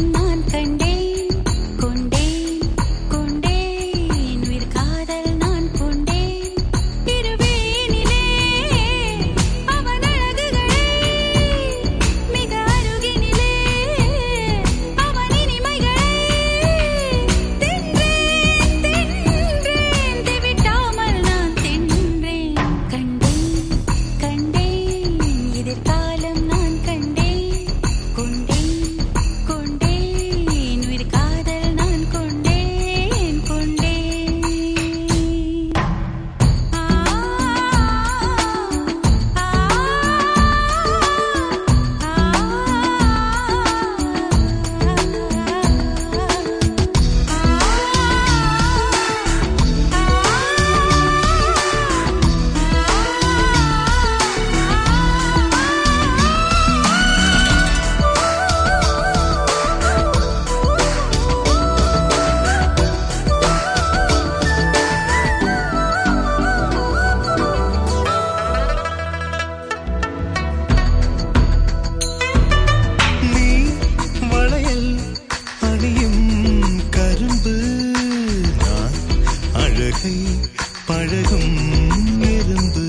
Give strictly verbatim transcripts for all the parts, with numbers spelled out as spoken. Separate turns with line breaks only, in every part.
பழகும் எறும்பு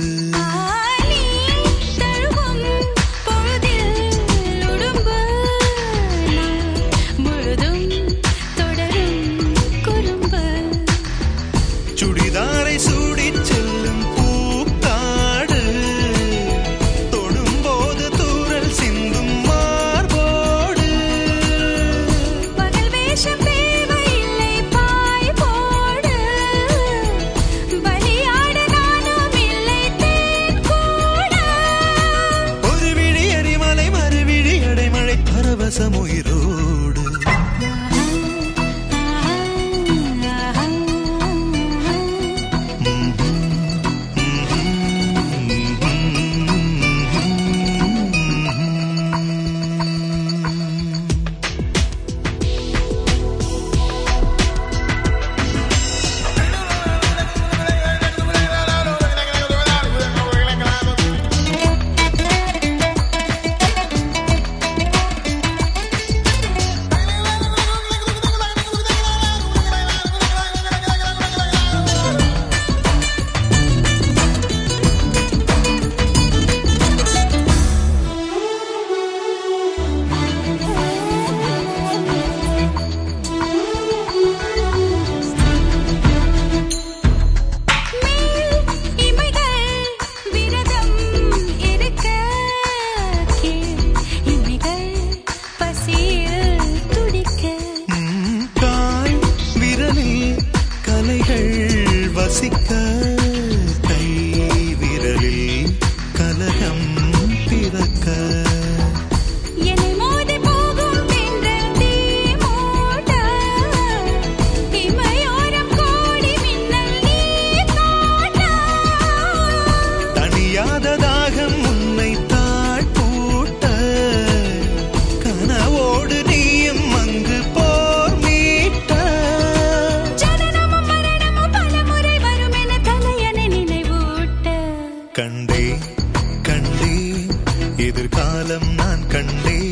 சுடிதாரை சூடிச் செல்லும் பூக்காடு தொடும்போது தூரல் சிந்தும் மார்போடு
பகல் வேஷம் தேவையில்லை பாய் போடு பலியாட நானும் இல்லை தேன் கூட
ஒரு விழி எரிமலை மறுவிழி அடைமழை பரவசம் உயிரோடு வசிக்க கை விரலில் கலகம் பிறக்க
என்னை மோதி போகும் தென்றல் தீ மூட்ட இமையோரம் கோடி மின்னல் நீ காட்ட
தனியாத தாகம் உன்னை தாழ்பூட்ட கனவோடு நீயும் அங்கு போர் மீட்ட கண்டே கண்டே எதிர்காலம் நான் கண்டே